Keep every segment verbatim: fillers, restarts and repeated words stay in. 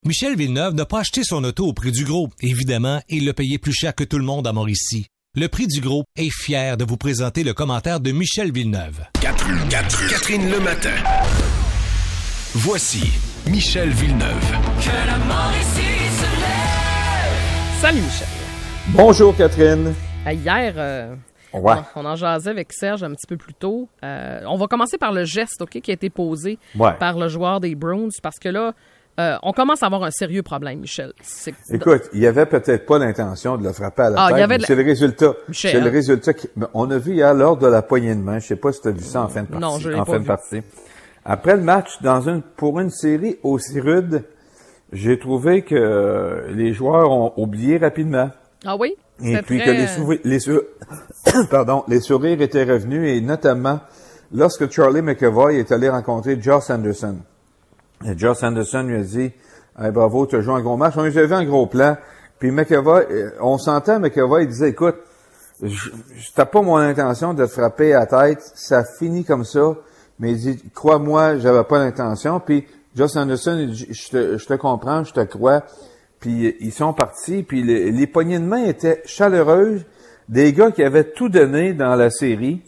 Michel Villeneuve n'a pas acheté son auto au prix du gros. Évidemment, il l'a payé plus cher que tout le monde à Mauricie. Le prix du gros est fier de vous présenter le commentaire de Michel Villeneuve. Catherine, Catherine, Catherine le matin. Voici Michel Villeneuve. Que la Mauricie se lève. Salut Michel. Bonjour Catherine. Euh, hier, euh, ouais. on, on en jasait avec Serge un petit peu plus tôt. Euh, on va commencer par le geste, OK, qui a été posé ouais. par le joueur des Bruins, parce que là, euh, on commence à avoir un sérieux problème, Michel. C'est... Écoute, il y avait peut-être pas l'intention de le frapper à la ah, tête, il y avait mais de... c'est le résultat. Michel, c'est hein? le résultat. Qui... On a vu hier lors de la poignée de main, je sais pas si tu as vu ça en fin de partie. Non, je l'ai en pas fin vu. de partie. Après le match, dans une pour une série aussi rude, j'ai trouvé que euh, les joueurs ont oublié rapidement. Ah oui? Et C'était puis très... que les, sou... les, sou... Pardon, les sourires étaient revenus, et notamment lorsque Charlie McAvoy est allé rencontrer Josh Anderson. Et Josh Anderson lui a dit hey, « Bravo, tu as joué un gros match. » On lui a vu un gros plan. Puis McAvoy, on s'entend, McAvoy disait « Écoute, c'était pas mon intention de te frapper à la tête. Ça finit comme ça. » Mais il dit « Crois-moi, j'avais pas l'intention. » Puis Josh Anderson, il dit « Je te, je te comprends, je te crois. » Puis ils sont partis, puis les, les poignées de main étaient chaleureuses. Des gars qui avaient tout donné dans la série.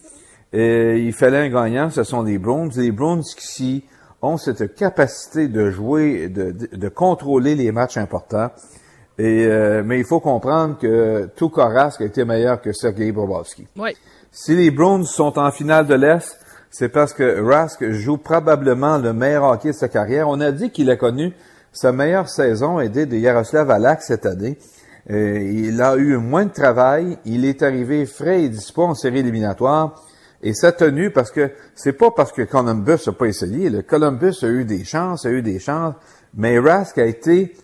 Et il fallait un gagnant, ce sont les Bruins. Les Bruins qui ont cette capacité de jouer, de, de, de contrôler les matchs importants. Et euh, mais il faut comprendre que Tuukka Rask a été meilleur que Sergei Bobrovsky. Oui. Si les Bruins sont en finale de l'Est, c'est parce que Rask joue probablement le meilleur hockey de sa carrière. On a dit qu'il a connu sa meilleure saison aidée de Yaroslav Halak cette année. Euh, il a eu moins de travail. Il est arrivé frais et dispo en série éliminatoire. Et ça a tenu parce que c'est pas parce que Columbus n'a pas essayé. Le Columbus a eu des chances, a eu des chances. Mais Rask a été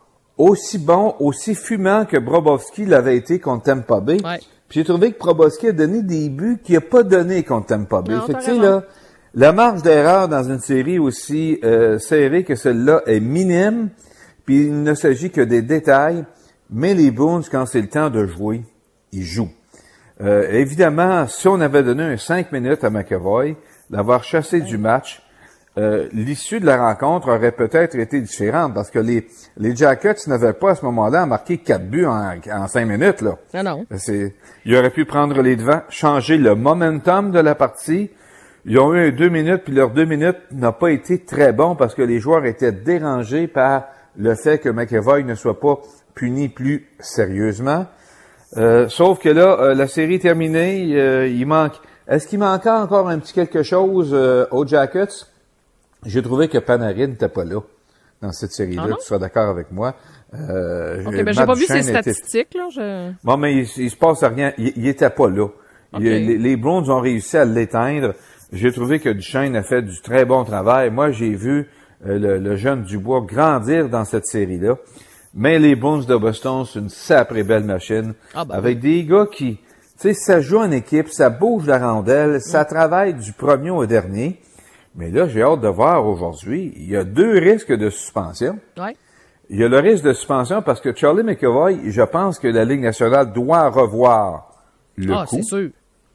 aussi bon, aussi fumant que Bobrovsky l'avait été contre Tampa Bay. Ouais. Puis j'ai trouvé que Bobrovsky a donné des buts qu'il n'a pas donné contre Tampa Bay. Non, fait que, tu sais, raison. là, la marge d'erreur dans une série aussi euh, serrée que celle-là est minime, puis il ne s'agit que des détails, mais les Bruins, quand c'est le temps de jouer, ils jouent. Euh, évidemment, si on avait donné un cinq minutes à McAvoy, d'avoir chassé du match, euh, l'issue de la rencontre aurait peut-être été différente, parce que les, les Jackets n'avaient pas à ce moment-là marqué quatre buts en, en cinq minutes. Là. Non, non. C'est, ils auraient pu prendre les devants, changer le momentum de la partie. Ils ont eu deux minutes, puis leurs deux minutes n'ont pas été très bons parce que les joueurs étaient dérangés par le fait que McAvoy ne soit pas puni plus sérieusement. Euh, sauf que là, euh, la série est terminée, euh, il manque... Est-ce qu'il manquait encore un petit quelque chose euh, aux Jackets? J'ai trouvé que Panarin n'était pas là dans cette série-là, Ah non? tu seras d'accord avec moi. Euh, OK, ben j'ai Matt pas vu Duchesne ses était... statistiques, là. Je... Bon, mais il, il se passe rien. Il, il était pas là. Okay. Il, les, les Bruins ont réussi à l'éteindre. J'ai trouvé que Duchesne a fait du très bon travail. Moi, j'ai vu euh, le, le jeune Dubois grandir dans cette série-là. Mais les Bruins de Boston, c'est une sacrée belle machine. Ah ben avec oui. des gars qui, tu sais, ça joue en équipe, ça bouge la rondelle, ça travaille du premier au dernier. Mais là, j'ai hâte de voir aujourd'hui. Il y a deux risques de suspension. Ouais. Il y a le risque de suspension parce que Charlie McAvoy, je pense que la Ligue nationale doit revoir le Ah, coup. c'est sûr.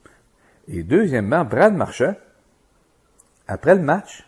Et deuxièmement, Brad Marchand, après le match,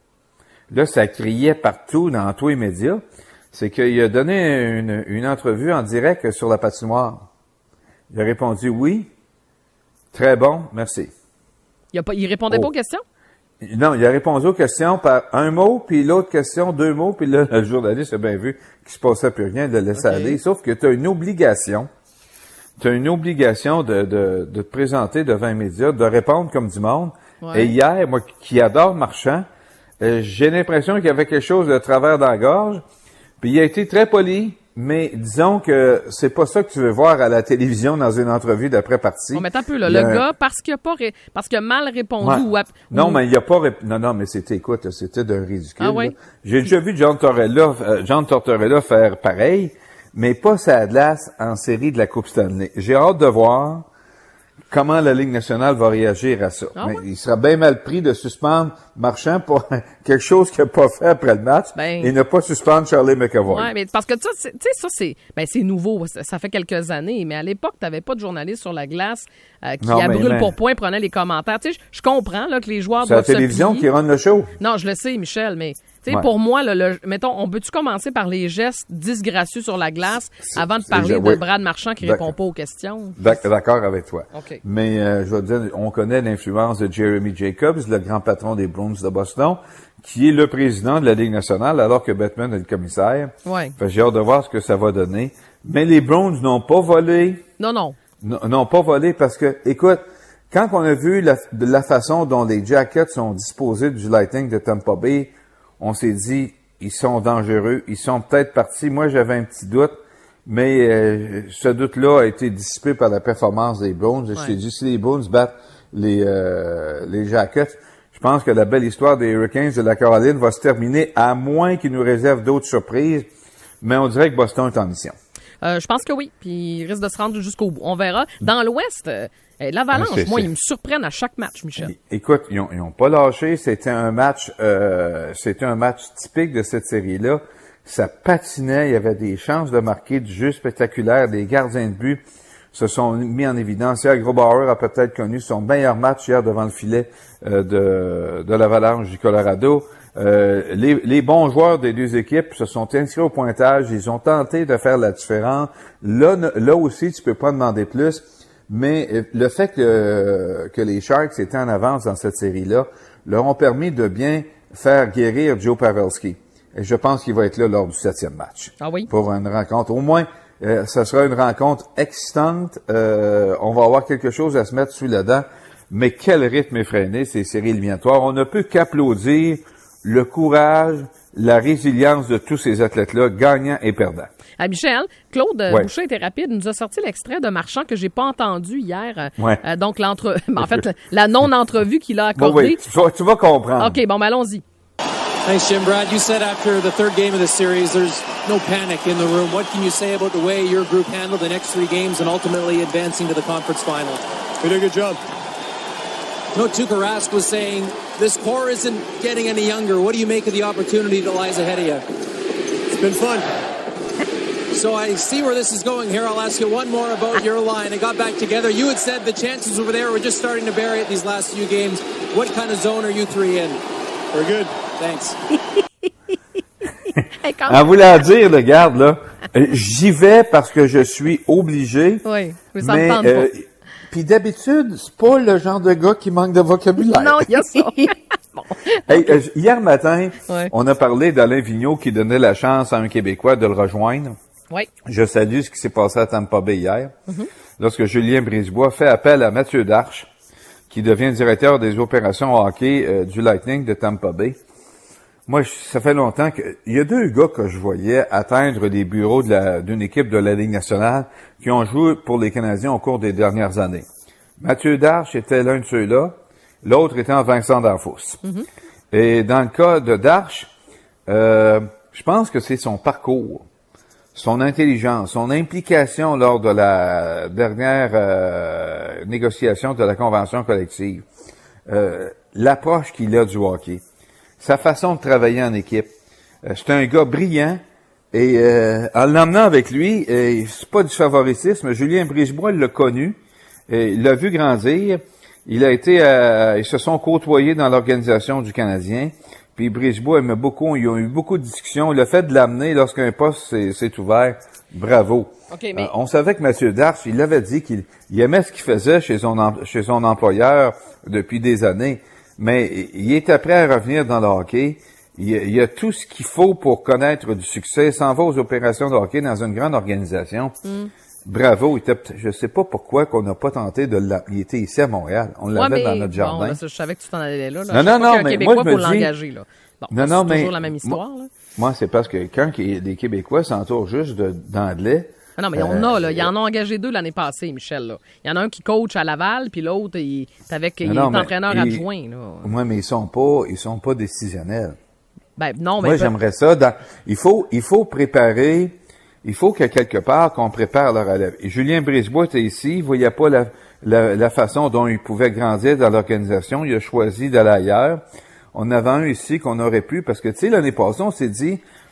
là, ça criait partout dans tous les médias, c'est qu'il a donné une, une entrevue en direct sur la patinoire. Il a répondu « Oui, très bon, merci Il, a pas, il répondait Oh. pas aux questions? ». Non, il a répondu aux questions par un mot, puis l'autre question, deux mots, puis là, le journaliste a bien vu qu'il se passait plus rien, il l'a laissé Okay. aller, sauf que tu as une obligation, tu as une obligation de, de, de te présenter devant les médias, de répondre comme du monde. Ouais. Et hier, moi qui adore Marchand, euh, j'ai l'impression qu'il y avait quelque chose de travers dans la gorge, puis il a été très poli, mais disons que c'est pas ça que tu veux voir à la télévision dans une entrevue d'après-partie. Bon, mais attends un peu, là. Il Le y a un- gars, parce qu'il a pas ré... parce qu'il a mal répondu Ouais. ou... à- Non, ou- mais il n'y a pas... Rép... Non, non, mais c'était, écoute, c'était d'un ridicule. Ah oui? là. J'ai déjà vu John Tortorella, euh, John Tortorella faire pareil, mais pas sa glace en série de la Coupe Stanley. J'ai hâte de voir comment la Ligue nationale va réagir à ça. Ah Mais ouais? il sera bien mal pris de suspendre Marchand pour quelque chose qu'il n'a pas fait après le match Ben- et ne pas suspendre Charlie McAvoy. Ouais, mais parce que ça, c'est- tu sais, ça, c'est, ben, c'est nouveau. Ça, ça fait quelques années. Mais à l'époque, t'avais pas de journaliste sur la glace euh, qui, Non, à mais- brûle mais- pour point, prenait les commentaires. Tu sais, je- je comprends, là, que les joueurs C'est la doivent se télévision plier. qui run le show. Non, je le sais, Michel, mais Tu sais, Ouais. pour moi, là, le, mettons, on peut-tu commencer par les gestes disgracieux sur la glace avant de parler c'est- de oui. Brad Marchand qui D'accord. répond pas aux questions? D'ac- D'accord avec toi. OK. Mais euh, je veux dire, on connaît l'influence de Jeremy Jacobs, le grand patron des Bruins de Boston, qui est le président de la Ligue nationale, alors que Bettman est le commissaire. Ouais. Fait que j'ai hâte de voir ce que ça va donner. Mais les Browns n'ont pas volé, Non, non. n- n'ont pas volé parce que, écoute, quand on a vu la, de la façon dont les Jackets sont disposés du Lightning de Tampa Bay, on s'est dit, ils sont dangereux, ils sont peut-être partis. Moi, j'avais un petit doute, mais euh, ce doute-là a été dissipé par la performance des Browns. Et je t'ai dit, si les Browns battent les, euh, les Jackets, je pense que la belle histoire des Hurricanes de la Caroline va se terminer, à moins qu'ils nous réservent d'autres surprises. Mais on dirait que Boston est en mission. Euh, je pense que oui, puis il risque de se rendre jusqu'au bout. On verra. Dans l'Ouest, euh, l'Avalanche, Ah, c'est- moi, c'est- ils me surprennent à chaque match, Michel. É- Écoute, ils ont, ils ont pas lâché. C'était un match, euh, c'était un match typique de cette série-là. Ça patinait, il y avait des chances de marquer, du jeu spectaculaire. Les gardiens de but se sont mis en évidence. Hier, Grobauer a peut-être connu son meilleur match hier devant le filet euh, de, de l'Avalanche du Colorado. Euh, les, les bons joueurs des deux équipes se sont inscrits au pointage. Ils ont tenté de faire la différence. Là, ne- là aussi, tu peux pas demander plus. Mais euh, le fait que, que les Sharks étaient en avance dans cette série-là leur ont permis de bien faire guérir Joe Pavelski. Et je pense qu'il va être là lors du septième match. Ah oui? Pour une rencontre. Au moins, euh, ça sera une rencontre excitante. Euh, on va avoir quelque chose à se mettre sous la dent. Mais quel rythme effréné, ces séries éliminatoires. On ne peut qu'applaudir le courage, la résilience de tous ces athlètes-là, gagnants et perdants. Ah, Michel, Claude euh, Ouais. Boucher était rapide, nous a sorti l'extrait de Marchand que j'ai pas entendu hier. Euh, Ouais. euh, donc, l'entre... en fait, la non-entrevue qu'il a Bon, accordée. oui, tu vas, tu vas comprendre. OK, bon, ben, allons-y. Thanks, Jim. Brad, you said after the third game of the series, there's no panic in the room. What can you say about the way your group handled the next three games and ultimately advancing to the conference final? We did a good job. No, Tuukka Rask was saying this core isn't getting any younger. What do you make of the opportunity that lies ahead of you? It's been fun. So I see where this is going here. I'll ask you one more about your line. It got back together. You had said the chances over there were just starting to bury it these last few games. What kind of zone are you three in? We're good. Thanks. Hey, quand- En voulant dire, le garde, là, euh, j'y vais parce que je suis obligé. Oui, mais ça mais, me tente euh, pas. puis d'habitude, c'est pas le genre de gars qui manque de vocabulaire. Non, il y a ça. Bon. Hey, euh, hier matin, Ouais. on a parlé d'Alain Vigneault qui donnait la chance à un Québécois de le rejoindre. Oui. Je salue ce qui s'est passé à Tampa Bay hier, Mm-hmm. lorsque Julien Brisebois fait appel à Mathieu Darche, qui devient directeur des opérations hockey euh, du Lightning de Tampa Bay. Moi, je- ça fait longtemps que il y a deux gars que je voyais atteindre les bureaux de la, d'une équipe de la Ligue nationale qui ont joué pour les Canadiens au cours des dernières années. Mathieu Darche était l'un de ceux-là, l'autre étant Vincent D'Anfos. Et dans le cas de Darche, euh, je pense que c'est son parcours, son intelligence, son implication lors de la dernière euh, négociation de la convention collective, euh, l'approche qu'il a du hockey, sa façon de travailler en équipe. Euh, c'est un gars brillant et euh, en l'emmenant avec lui, euh, c'est pas du favoritisme. Julien Brisebois l'a connu, et il l'a vu grandir. Il a été, euh, ils se sont côtoyés dans l'organisation du Canadien. Puis Brisebois aimait beaucoup, ils ont eu beaucoup de discussions. Le fait de l'amener lorsqu'un poste s'est, s'est ouvert, bravo. OK, mais- Euh, on savait que M. Darche, il avait dit qu'il il aimait ce qu'il faisait chez son, em- chez son employeur depuis des années, mais il était prêt à revenir dans le hockey. Il y a, il y a tout ce qu'il faut pour connaître du succès. Il s'en va aux opérations de hockey dans une grande organisation. Mm. Bravo. Il était, je sais pas pourquoi qu'on n'a pas tenté de l'a... Il était ici à Montréal. On Ouais, l'avait mais dans notre bon, jardin. là, ça, je savais que tu t'en allais là. là. Non, Je sais non, pas non, qu'un mais Québécois, moi, je faut me dis- l'engager, là. Bon, Non, c'est non, mais toujours la même histoire, là. Moi, c'est parce que quand des Québécois s'entourent juste de, d'anglais. Ah non, mais on a, là. Il y en a engagé deux l'année passée, Michel, là. Il y en a un qui coach à Laval, puis l'autre, il est avec, il Non, est mais entraîneur ils- adjoint, là. Moi, mais ils sont pas, ils sont pas décisionnels. Ben, non, mais. Moi, j'aimerais ça. Dans, il faut, il faut préparer. Il faut que quelque part qu'on prépare leur relève. Et Julien Brisebois était ici. Il voyait pas la, la, la façon dont il pouvait grandir dans l'organisation. Il a choisi d'aller ailleurs. On avait un ici qu'on aurait pu, parce que, tu sais, l'année passée, on s'est dit,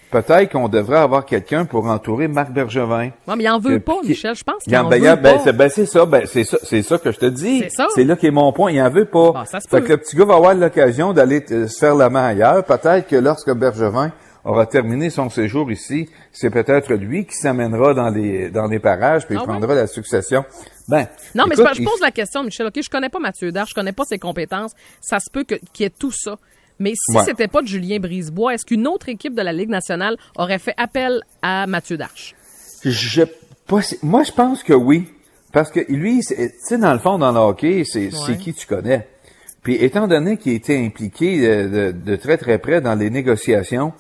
peut-être qu'on devrait avoir quelqu'un pour entourer Marc Bergevin. Non, mais il en veut Que- pas, qui- Michel. Je pense qu'il Il en en, ben, veut il en- ben, pas. c'est, ben, c'est ça, ben, c'est ça, c'est ça que je te dis. C'est ça. C'est là qui est mon point. Il en veut pas. Bon, ça se fait peut. que le petit gars va avoir l'occasion d'aller euh, se faire la main ailleurs. Peut-être que lorsque Bergevin aura terminé son séjour ici, c'est peut-être lui qui s'amènera dans les, dans les parages puis Ah il prendra la succession. Ben. Non, mais écoute, je, je pose la question, Michel. OK, je connais pas Mathieu Darche, je connais pas ses compétences. Ça se peut que, qu'il y ait tout ça. Mais si Ouais. c'était pas de Julien Brisebois, est-ce qu'une autre équipe de la Ligue nationale aurait fait appel à Mathieu Darche? Je, pas, moi, je pense que oui. Parce que lui, c'est- tu sais, dans le fond, dans le hockey, c'est, c'est qui tu connais. Puis, étant donné qu'il était impliqué de, de, de très, très près dans les négociations,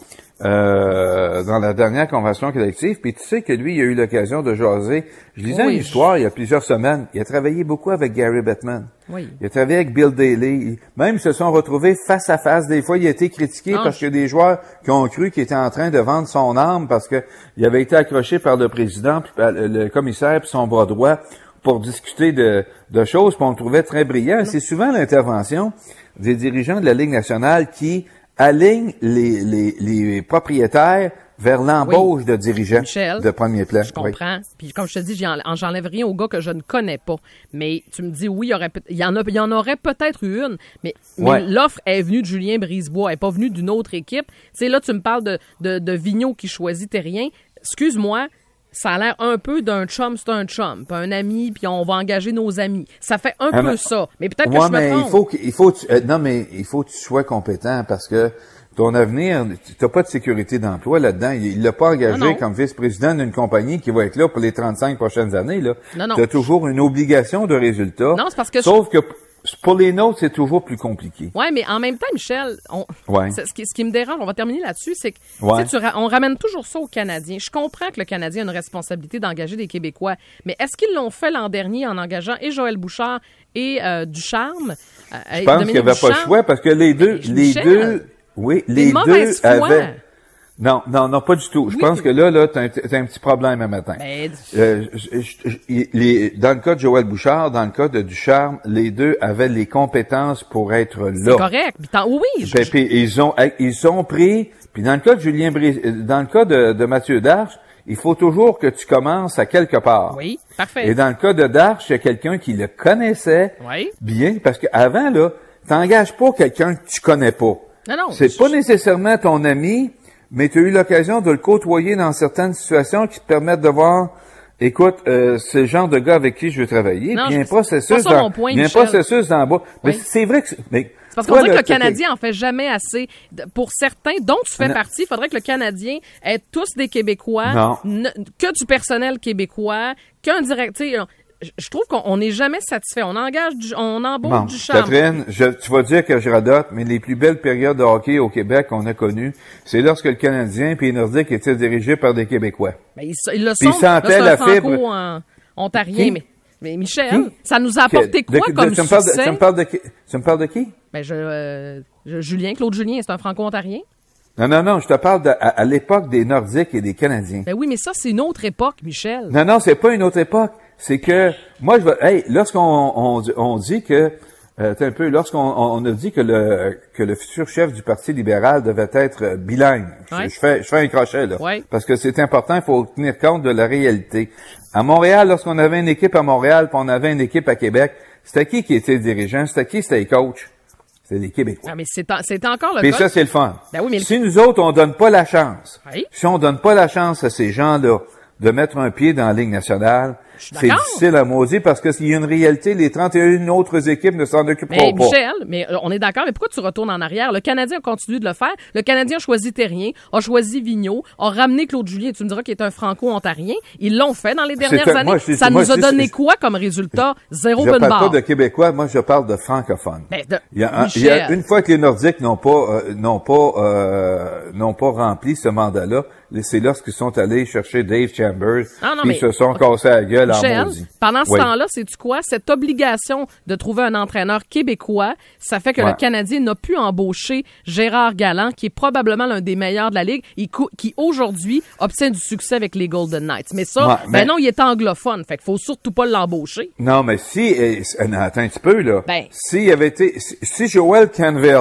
euh, dans la dernière convention collective, puis tu sais que lui, il a eu l'occasion de jaser. Je lisais Oui, une histoire il y a plusieurs semaines. Il a travaillé beaucoup avec Gary Bettman. Oui. Il a travaillé avec Bill Daly. Même ils se sont retrouvés face à face. Des fois, il a été critiqué Non, parce je- qu'il y a des joueurs qui ont cru qu'il était en train de vendre son âme parce que il avait été accroché par le président, puis par le le commissaire, puis son bras droit pour discuter de, de choses, puis on le trouvait très brillant. C'est souvent l'intervention des dirigeants de la Ligue nationale qui alignent les, les, les propriétaires vers l'embauche de dirigeants Michel, de premier plan. Je comprends. Puis comme je te dis, j'en- j'enlève rien au gars que je ne connais pas. Mais tu me dis, oui, il y, aurait, peut- il y, en, a, il y en aurait peut-être eu une, mais, mais Ouais. l'offre est venue de Julien Brisebois, elle n'est pas venue d'une autre équipe. Tu sais, là, tu me parles de, de, de Vigneault qui choisit Terrien. Excuse-moi, ça a l'air un peu d'un chum, c'est un chum, puis un ami, puis on va engager nos amis. Ça fait un Ah, peu mais- ça. Mais peut-être Ouais, que je me mais trompe. il faut que, il faut, que tu- euh, non, mais il faut que tu sois compétent parce que ton avenir, tu n'as pas de sécurité d'emploi là-dedans. Il l'a pas engagé Non, non. comme vice-président d'une compagnie qui va être là pour les trente-cinq prochaines années, là. Non, non. Tu as toujours une obligation de résultat. Non, c'est parce que Sauf que p- pour les nôtres, c'est toujours plus compliqué. Oui, mais en même temps, Michel, on, Ouais. c'est- ce, qui, ce qui me dérange, on va terminer là-dessus, c'est que Ouais. tu sais, tu ra- on ramène toujours ça aux Canadiens. Je comprends que le Canadien a une responsabilité d'engager des Québécois, mais est-ce qu'ils l'ont fait l'an dernier en engageant et Joël Bouchard et euh, Ducharme? Euh, Je pense qu'il n'y avait pas le choix parce que les deux, Mais les Michel, deux, oui, une les deux mauvaise foi. avaient. Non, non, non, pas du tout. Je Oui. pense que là, là, t'as un, t'as un petit problème un matin. Ben, Euh, je- je- je- les- dans le cas de Joël Bouchard, dans le cas de Ducharme, les deux avaient les compétences pour être là. c'est correct. Puis tant- oui, oui. je- Puis, puis ils ont, ils ont pris. Puis dans le cas de Julien Bris, dans le cas de, de Mathieu Darche, il faut toujours que tu commences à quelque part. oui, parfait. Et dans le cas de Darche, il y a quelqu'un qui le connaissait Oui. bien, parce qu'avant là, t'engages pas quelqu'un que tu connais pas. Non, non. C'est je- pas nécessairement ton ami, mais tu as eu l'occasion de le côtoyer dans certaines situations qui te permettent de voir, écoute, euh, c'est le genre de gars avec qui je veux travailler. Non, Puis il y a un je- processus c'est pas ça dans, mon point, il y a un Michel. processus dans le bas. Mais Oui. c'est vrai que, c'est- mais C'est parce toi, qu'on dirait que là, le t'as- Canadien en fait jamais assez. De- Pour certains, dont tu fais Non. partie, il faudrait que le Canadien ait tous des Québécois, Non. ne- que du personnel québécois, qu'un direct. Tu sais, je- je trouve qu'on n'est jamais satisfait. On engage, du, on embauche Bon, du charme. Catherine, je, tu vas dire que je radote, mais les plus belles périodes de hockey au Québec qu'on a connues, c'est lorsque le Canadien puis les Nordiques étaient dirigés par des Québécois. Ben, ils, ils le Puis sont. ils sentaient Là, c'est la un fibre. franco-ontarien, Qui? mais, mais Michel, Qui? ça nous a apporté Que- de- quoi de- comme tu me parles de- succès? tu me parles de qui? Tu me parles de qui? Ben, je, euh, je- Julien, Claude Julien, c'est un franco-ontarien. Non, non, non, je te parle de, à, à l'époque des Nordiques et des Canadiens. Ben oui, mais ça, c'est une autre époque, Michel. Non, non, c'est pas une autre époque. C'est que, moi, je vais, hey, lorsqu'on on, on dit que, euh, t'es un peu, lorsqu'on on a dit que le, que le futur chef du Parti libéral devait être euh, bilingue, je- Ouais. je, fais, je fais un crochet, là. Ouais. Parce que c'est important, il faut tenir compte de la réalité. À Montréal, lorsqu'on avait une équipe à Montréal, puis on avait une équipe à Québec, c'était qui qui était dirigeant? C'était qui? C'était les coachs. C'était les Québécois. Ah, mais c'est en- c'est encore le Puis cas. ça, c'est le fun. Ben oui, mais le- Si nous autres, on donne pas la chance, Oui. si on donne pas la chance à ces gens-là de mettre un pied dans la Ligue nationale, suis c'est d'accord. difficile à maudire parce que s'il y a une réalité, les trente et une autres équipes ne s'en occuperont Mais pas. Michel, mais euh, on est d'accord, mais pourquoi tu retournes en arrière? Le Canadien a continué de le faire. Le Canadien a choisi Terrien, a choisi Vigneault, a ramené Claude Julien. Tu me diras qu'il est un franco-ontarien. Ils l'ont fait dans les dernières un- années. moi, je- Ça moi, nous a je- donné c'est- quoi comme résultat? Zéro Je bonne parle barre. pas de Québécois, moi je parle de francophones. Ben, de- Il y a, un- il y a Michel. une fois que les Nordiques n'ont pas euh, n'ont pas euh, n'ont pas rempli ce mandat-là, c'est lorsqu'ils sont allés chercher Dave Chambers, Ah, non, puis mais- ils se sont cassés la gueule en Michel, maudit. pendant ce Oui. temps-là, sais-tu quoi? Cette obligation de trouver un entraîneur québécois, ça fait que Ouais. le Canadien n'a pu embaucher Gérard Galland, qui est probablement l'un des meilleurs de la Ligue, et cou- qui aujourd'hui obtient du succès avec les Golden Knights. Mais ça, Ouais, ben mais- non, il est anglophone, fait qu'il faut surtout pas l'embaucher. Non, mais si, eh, eh, non, attends un petit peu, là. Ben. S'il avait été, si, si Joel Canville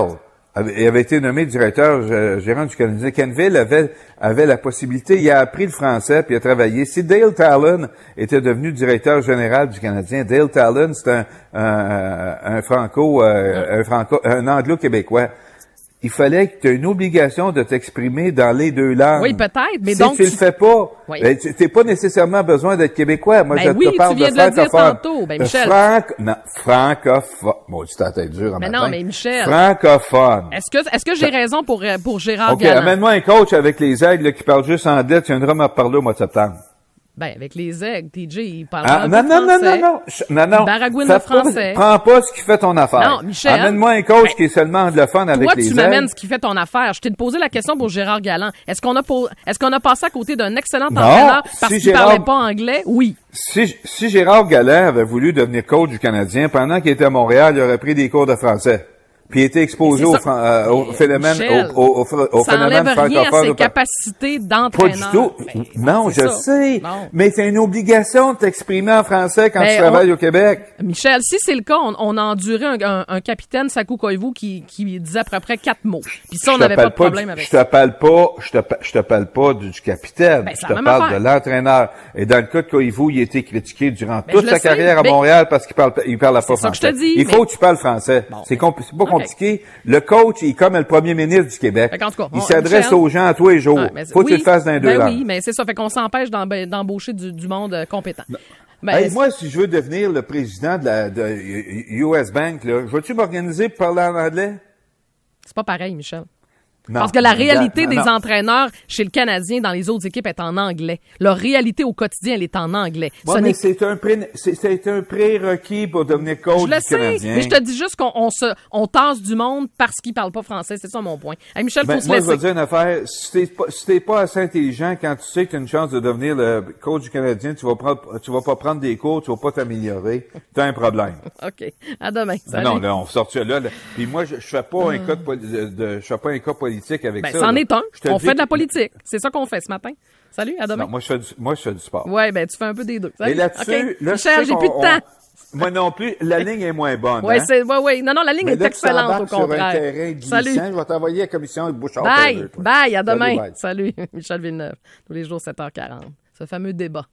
avait, avait été nommé directeur euh, gérant du Canadien. Kenville avait, avait la possibilité, il a appris le français puis il a travaillé. Si Dale Talon était devenu directeur général du Canadien, Dale Talon, c'est un, un, un franco, euh, un franco, un anglo-québécois. Il fallait que tu aies une obligation de t'exprimer dans les deux langues. Oui, peut-être, mais si donc... tu, tu le fais pas, oui. ben, tu n'as pas nécessairement besoin d'être québécois. Moi, ben je oui, te parle tu viens de de le dire francophone. tantôt. Ben, Michel. Franc... Non, francophone. Bon, tu t'as tête dure en Mais matin. non, mais Michel. Francophone. Est-ce que, est-ce que j'ai raison pour, pour Gérard OK, Galland? amène-moi un coach avec les aigles là, qui parle juste en dette. Tu viendras me reparler au mois de septembre. Ben, avec les aigles, T J, il parle Ah, un non, peu non, non, français. non, non, Je- non, non. Il baragouine Fais le pas- français. Prends pas ce qui fait ton affaire. Non, Michel. Amène-moi un coach Ben, qui est seulement anglophone avec Toi, les tu aigles. m'amènes ce qui fait ton affaire. Je t'ai posé la question pour Gérard Galland. Est-ce qu'on a, po- est-ce qu'on a passé à côté d'un excellent Non, entraîneur si parce qu'il Gérard- parlait pas anglais? Oui. Si, si Gérard Galland avait voulu devenir coach du Canadien, pendant qu'il était à Montréal, il aurait pris des cours de français. Puis il était exposé Mais au, c'est ça. fran- euh, au Mais, phénomène, Michel, au, au, au, au Ça phénomène n'enlève rien à francophone. ses au- capacités Pas d'entraîneur. du tout. Ben, non, c'est je ça. sais. Non. Mais c'est une obligation de t'exprimer en français quand Ben, tu travailles on- au Québec. Michel, si c'est le cas, on, on a enduré un, un, un capitaine, Sakou Koivu, qui, qui disait à peu près quatre mots. Puis ça, on Je te n'avait pas parle de problème du- avec Je ça. te parle pas, je te, pa- je te parle pas du, du capitaine. Ben, c'est je la te même parle affaire. de l'entraîneur. Et dans le cas de Koivu, il a été critiqué durant Ben, toute je le sa sais. carrière à Ben, Montréal parce qu'il parle, il parle pas c'est ça français. que je te dis, Il mais- faut que tu parles français. Bon, c'est, compl- c'est pas OK. compliqué. Le coach, il est comme le premier ministre du Québec. Fait qu'en tout cas, il on- s'adresse Michel- aux gens à tous les jours. Ouais, mais c'est- faut que oui, tu le fasses dans les deux ben langues. oui, mais c'est ça. Fait qu'on s'empêche d'emb- d'embaucher du, du monde euh, compétent. Ben, Hey, moi, si je veux devenir le président de la de U S Bank, là, je vais-tu m'organiser pour parler en anglais? c'est pas pareil, Michel. Non. Parce que la réalité Non, des non. entraîneurs chez le Canadien dans les autres équipes est en anglais. Leur réalité au quotidien, elle est en anglais. Ouais, Ce mais n'est- c'est un, pré- c'est, c'est un prérequis pour devenir coach je le du sais, Canadien. mais je te dis juste qu'on on se, on tasse du monde parce qu'ils parlent pas français. C'est ça mon point. Hey, Michel, faut Ben, se moi, je laisser. vais te dire une affaire. Si t'es pas, si t'es pas assez intelligent, quand tu sais que tu as une chance de devenir le coach du Canadien, tu vas prendre, tu vas pas prendre des cours, tu vas pas t'améliorer. T'as un problème. OK. À demain. Non, Salut. non, là, on sort ça là, là. Puis moi, je, je fais pas un cas de, poli- de, de- je fais pas un cas politique avec Ben, ça. c'en là. est un. Je te On dis fait de la que- politique. C'est ça qu'on fait ce matin. Salut, à demain. Non, moi, je fais du, moi, je fais du sport. Ouais, ben, tu fais un peu des deux. Salut. Et là-dessus, OK. là, Michel, je sais j'ai qu'on- plus de on- temps. Moi non plus, la ligne est moins bonne. Ouais, hein? c'est, ouais, ouais. Non, non, la ligne Mais est là, tu excellente, au t'embarques sur un contraire. terrain glissant, Salut. je vais t'envoyer à la commission avec Bouchard. Bye. Taylor, toi. Bye. À Salut, demain. bye. Salut. Michel Villeneuve. Tous les jours, sept heures quarante. Ce fameux débat.